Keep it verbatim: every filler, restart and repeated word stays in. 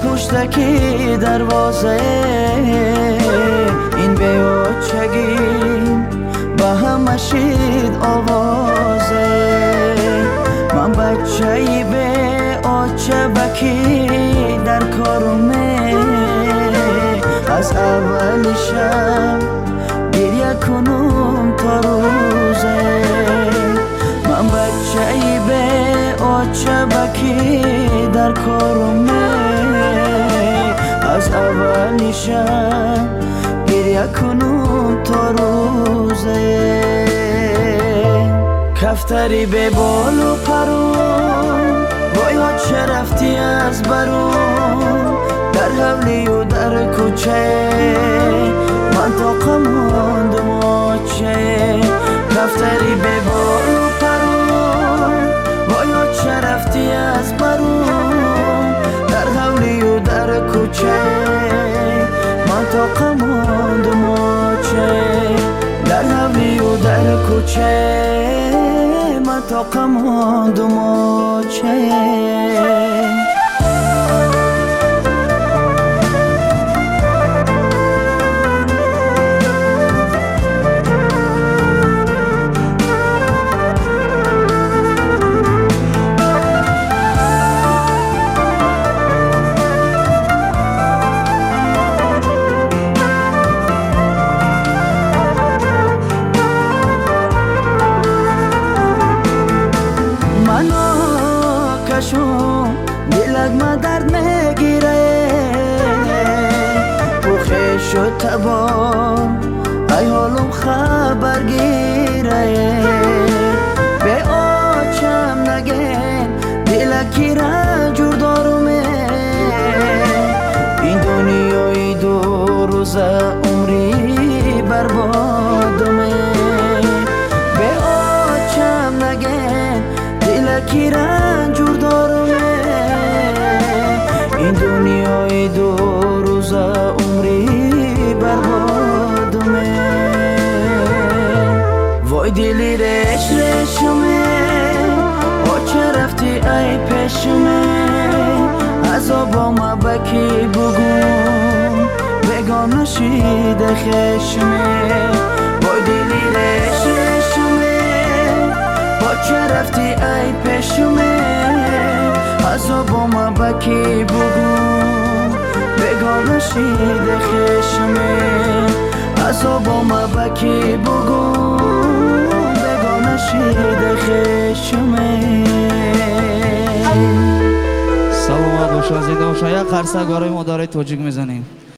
پشتکی دروازه این بیوچگی با هم شید آوازه من بچه‌ای به آچه بکی در کارمه از اول شب گریه کنم تا روزه من بچه‌ای به آچه بکی در کارمه از اول شب گریه کنم تا روزه کفتری به بال و پرون وای ها چه رفتی از برون در حولی و در کوچه من تا قماند ماچه کفتری به بال و پرون وای ها چه رفتی از برون در حولی و در کوچه من تا قماند ماچه در حولی و در کوچه من تا قماند ماچه دلک ما درد میگیره بخیر شد تبا ای حالم خبر گیره به آچم نگه دلکی را جور دارمه این دنیای دو روزه عمری بربادمه به آچم نگه دلکی را جور دارمه این دنیای دو روزه عمری بربادمه وای دلی رش رشمه آچه رفتی ای پیشمه عذابا ما بکی بگم بگم نشیده خشمه وای دلی رش رشمه آچه رفتی ای پیشمه عذابا ما بکی بگم بگم نشیده خشمه عذابا ما بکی بگم بگم نشیده خشمه سلامت باشا زنده باشا یک قرصه گارای ما داره توجیک میزنیم